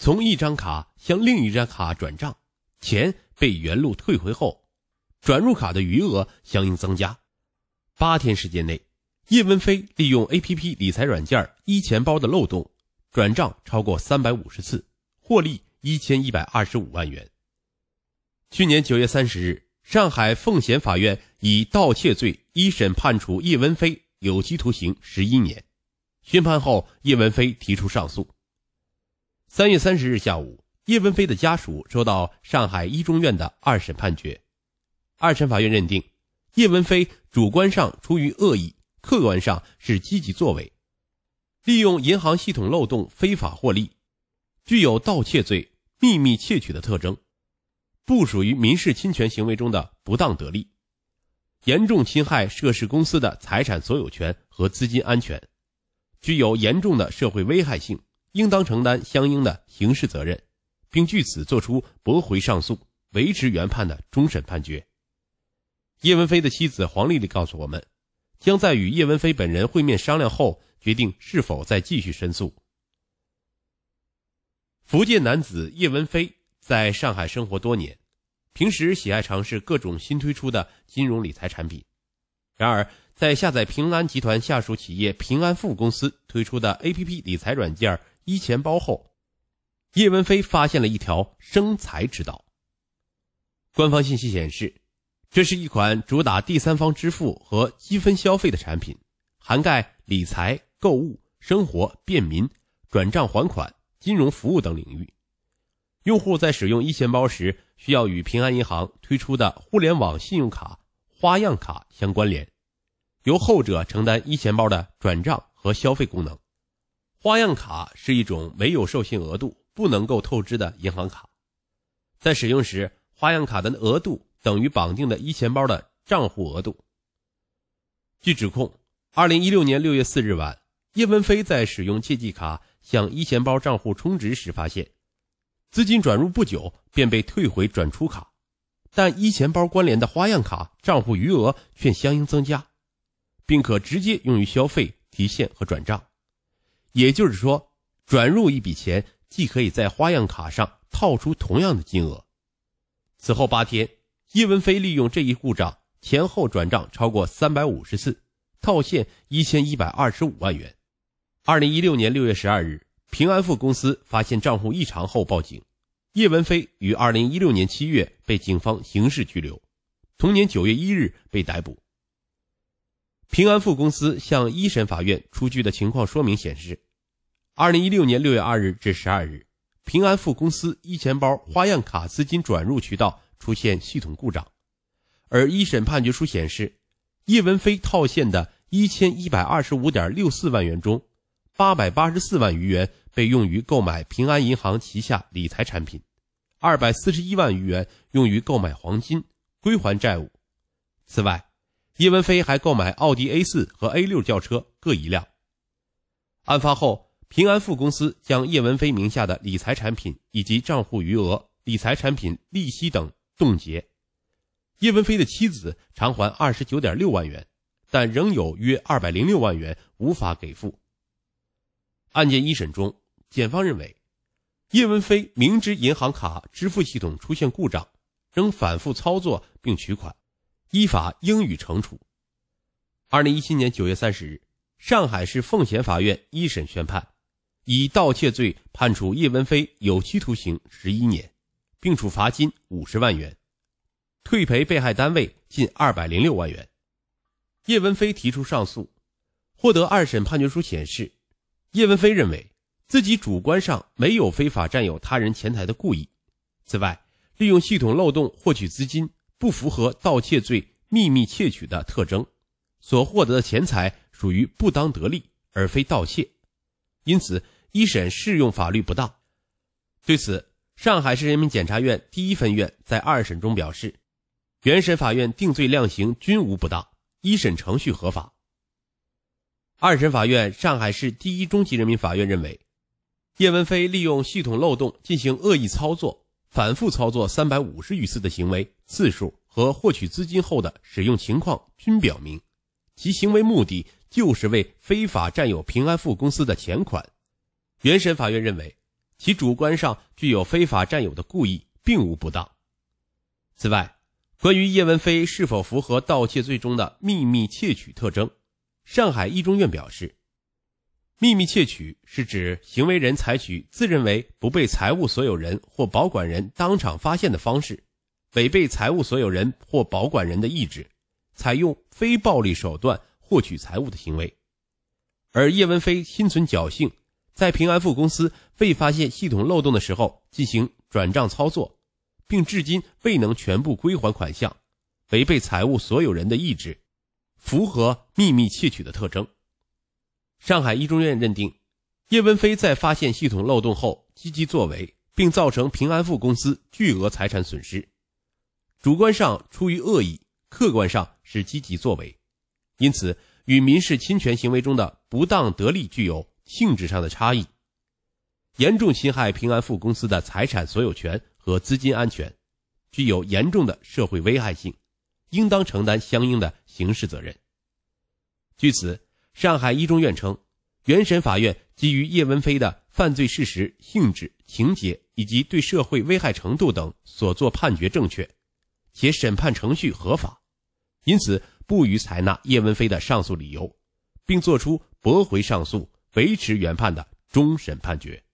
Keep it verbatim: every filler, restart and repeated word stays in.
从一张卡向另一张卡转账，钱被原路退回后，转入卡的余额相应增加。八天时间内，叶文飞利用 A P P 理财软件一钱包的漏洞，转账超过三百五十次，获利一千一百二十五万元。去年九月三十日，上海奉贤法院以盗窃罪一审判处叶文飞有期徒刑十一年。宣判后，叶文飞提出上诉。三月三十日下午，叶文飞的家属收到上海一中院的二审判决。二审法院认定，叶文飞主观上出于恶意，客观上是积极作为，利用银行系统漏洞非法获利，具有盗窃罪、秘密窃取的特征，不属于民事侵权行为中的不当得利，严重侵害涉事公司的财产所有权和资金安全，具有严重的社会危害性，应当承担相应的刑事责任，并据此作出驳回上诉、维持原判的终审判决。叶文飞的妻子黄丽丽告诉我们，将在与叶文飞本人会面商量后，决定是否再继续申诉。福建男子叶文飞在上海生活多年，平时喜爱尝试各种新推出的金融理财产品。然而，在下载平安集团下属企业平安富公司推出的 A P P 理财软件一钱包后，叶文飞发现了一条生财之道。官方信息显示，这是一款主打第三方支付和积分消费的产品，涵盖理财、购物、生活、便民、转账还款、金融服务等领域。用户在使用一钱包时，需要与平安银行推出的互联网信用卡、花样卡相关联，由后者承担一钱包的转账和消费功能。花样卡是一种没有授信额度、不能够透支的银行卡，在使用时，花样卡的额度等于绑定的一钱包的账户额度。据指控，二零一六年六月四日晚，叶文飞在使用借记卡向一钱包账户充值时发现，资金转入不久便被退回转出卡，但一钱包关联的花样卡账户余额却相应增加，并可直接用于消费、提现和转账。也就是说，转入一笔钱既可以在花样卡上套出同样的金额。此后八天，叶文飞利用这一故障前后转账超过三百五十次，套现一千一百二十五万元。二零一六年六月十二日，平安富公司发现账户异常后报警，叶文飞于二零一六年七月被警方刑事拘留，同年九月一日被逮捕。平安富公司向一审法院出具的情况说明显示，二零一六年六月二日至十二日，平安富公司一钱包花样卡资金转入渠道出现系统故障，而一审判决书显示，叶文飞套现的一千一百二十五点六四万元中，八百八十四万余元被用于购买平安银行旗下理财产品，二百四十一万余元用于购买黄金，归还债务。此外，叶文飞还购买奥迪 A 四 和 A 六 轿车各一辆。案发后，平安富公司将叶文飞名下的理财产品以及账户余额、理财产品利息等冻结。叶文飞的妻子偿还 二十九点六万元，但仍有约二百零六万元无法给付。案件一审中，检方认为，叶文飞明知银行卡支付系统出现故障，仍反复操作并取款，依法应予惩处。二零一七年九月三十日，上海市奉贤法院一审宣判，以盗窃罪判处叶文飞有期徒刑十一年，并处罚金五十万元，退赔被害单位近二百零六万元。叶文飞提出上诉，获得二审判决书显示，叶文飞认为自己主观上没有非法占有他人钱财的故意。此外，利用系统漏洞获取资金不符合盗窃罪秘密窃取的特征，所获得的钱财属于不当得利而非盗窃，因此一审适用法律不当。对此，上海市人民检察院第一分院在二审中表示，原审法院定罪量刑均无不当，一审程序合法。二审法院上海市第一中级人民法院认为，叶文飞利用系统漏洞进行恶意操作，反复操作三百五十余次的行为次数和获取资金后的使用情况均表明，其行为目的就是为非法占有平安富公司的钱款。原审法院认为， 其主观上具有非法占有的故意，并无不当。此外，关于叶文飞是否符合盗窃罪中的秘密窃取特征，上海一中院表示，秘密窃取是指行为人采取自认为不被财物所有人或保管人当场发现的方式，违背财物所有人或保管人的意志，采用非暴力手段获取财物的行为。而叶文飞心存侥幸，在平安富公司未发现系统漏洞的时候进行转账操作，并至今未能全部归还款项，违背财物所有人的意志，符合秘密窃取的特征。上海一中院认定，叶文飞在发现系统漏洞后积极作为，并造成平安富公司巨额财产损失，主观上出于恶意，客观上是积极作为，因此与民事侵权行为中的不当得利具有性质上的差异，严重侵害平安富公司的财产所有权和资金安全，具有严重的社会危害性，应当承担相应的刑事责任。据此，上海一中院称，原审法院基于叶文飞的犯罪事实、性质、情节以及对社会危害程度等所作判决正确，且审判程序合法，因此不予采纳叶文飞的上诉理由，并作出驳回上诉、维持原判的终审判决。